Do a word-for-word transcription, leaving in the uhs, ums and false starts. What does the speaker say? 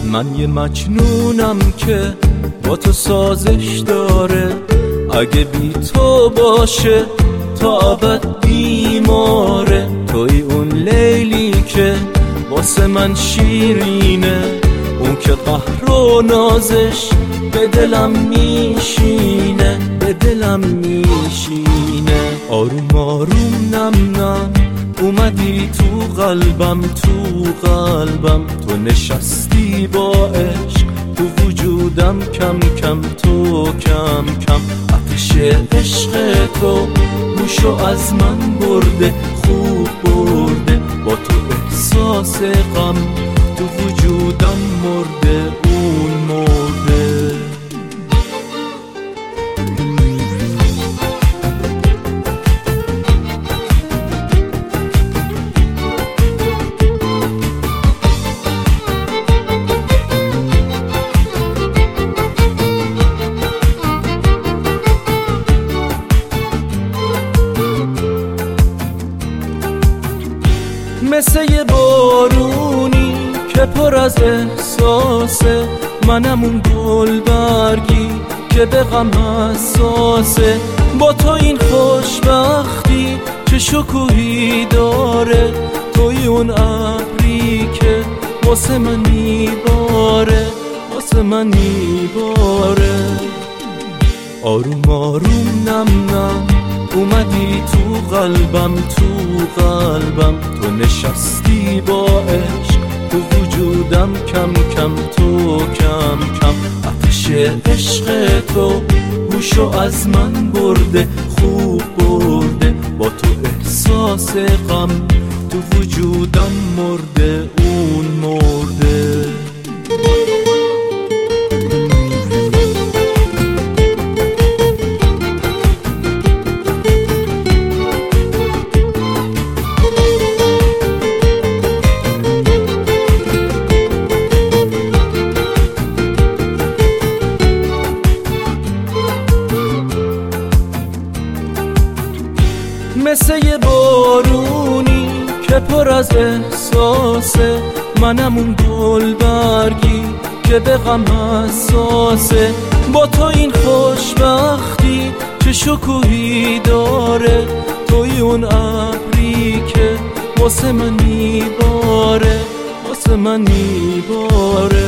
من یه مجنونم که با تو سازش داره، اگه بی تو باشه تا ابد بیماره. توی اون لیلی که واسه من شیرینه، اون که قهر و نازش به دلم میشینه، به دلم میشینه. آروم آروم نم نم اومدی تو قلبم، تو قلبم. تو نشستی با عشق تو وجودم، کم کم تو کم کم. آتش عشق تو گوشو از من برده، خوب برده. با تو احساس غم تو وجودم مرده، اون مرده. مثل یه بارونی که پر از احساسه، منم اون گل برگی که به غم حساسه. با تو این خوشبختی چه شکوهی داره، توی اون ابری که واسه من میباره، واسه من میباره. آروم آروم نم نم اومدی تو قلبم، تو قلبم. تو نشستی با عشق تو وجودم، کم کم تو کم کم. آتش عشق تو گوشو از من برده، خوب برده. با تو احساس غم تو وجودم مرده، اون مرده. مثل یه بارونی که پر از احساسه، منم اون گل برگی که به غم حساسه. با تو این خوشبختی چه شکوهی داره، توی اون ابری که واسه من میباره، واسه من میباره.